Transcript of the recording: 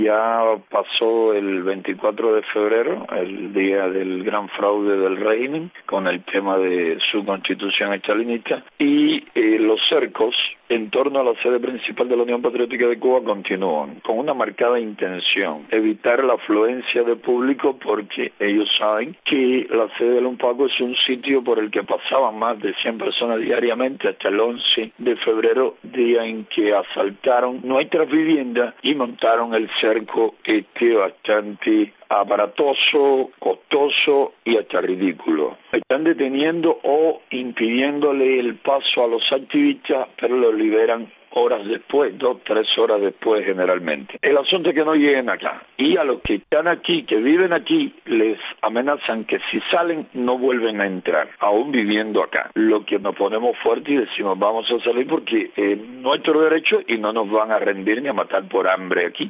Ya pasó el 24 de febrero, el día del gran fraude del régimen, con el tema de su constitución estalinista, y los cercos en torno a la sede principal de la Unión Patriótica de Cuba continúan, con una marcada intención: evitar la afluencia de público, porque ellos saben que la sede del UNPACO es un sitio por el que pasaban más de 100 personas diariamente hasta el 11 de febrero, día en que asaltaron nuestras viviendas y montaron el cerco bastante aparatoso, costoso y hasta ridículo. Están deteniendo o impidiéndole el paso a los activistas, pero los liberan horas después, 2-3 horas después generalmente. El asunto es que no lleguen acá. Y a los que están aquí, que viven aquí, les amenazan que si salen no vuelven a entrar, aún viviendo acá. Lo que nos ponemos fuerte y decimos: vamos a salir porque es nuestro derecho y no nos van a rendir ni a matar por hambre aquí.